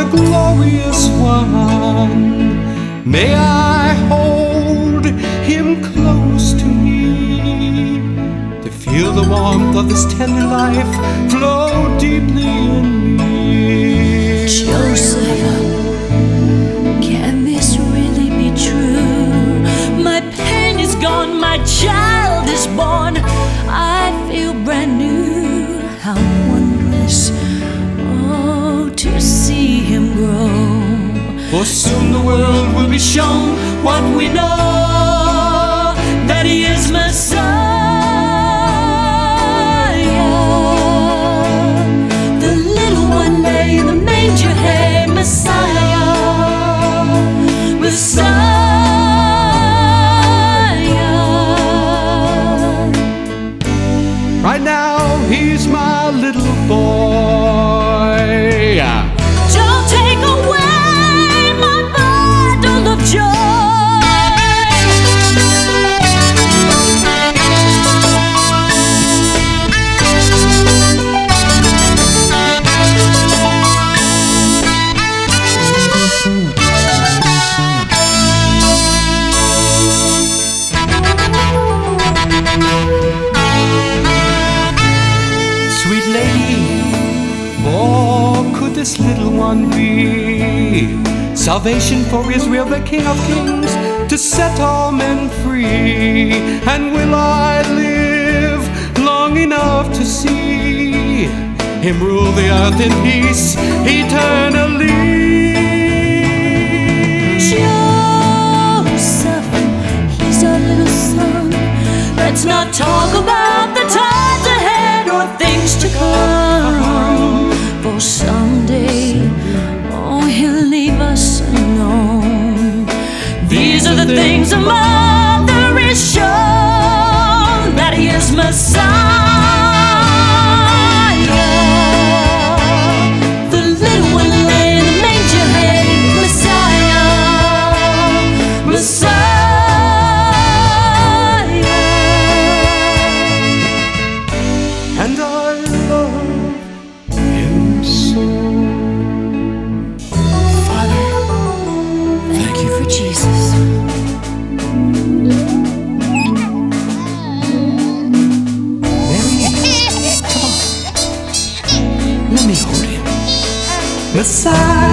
the glorious one. May I hold him close to me, to feel the warmth of this tender life flow deeply in me. Joseph, can this really be true? My pain is gone, my child is born. I feel brand new. How wondrous, oh, to see him grow. For soon the world will be shown what we know, that he is Messiah. The little one lay in the manger, hey, Messiah, Messiah. Right now he's my little boy. Don't take away my bundle of joy. Sweet lady, oh, could this little one be salvation for Israel, the King of Kings, to set all men free? And will I live long enough to see him rule the earth in peace eternally? Joseph, he's our little son. Let's not talk about the times ahead or things to come, for someday, oh, he'll leave us alone. These are the things a mother is shown, that he is Messiah. The little one lay in the manger, hey, Messiah, Messiah. And I love him so. Father, thank you for Jesus. Mary, come on. Let me hold him. Messiah.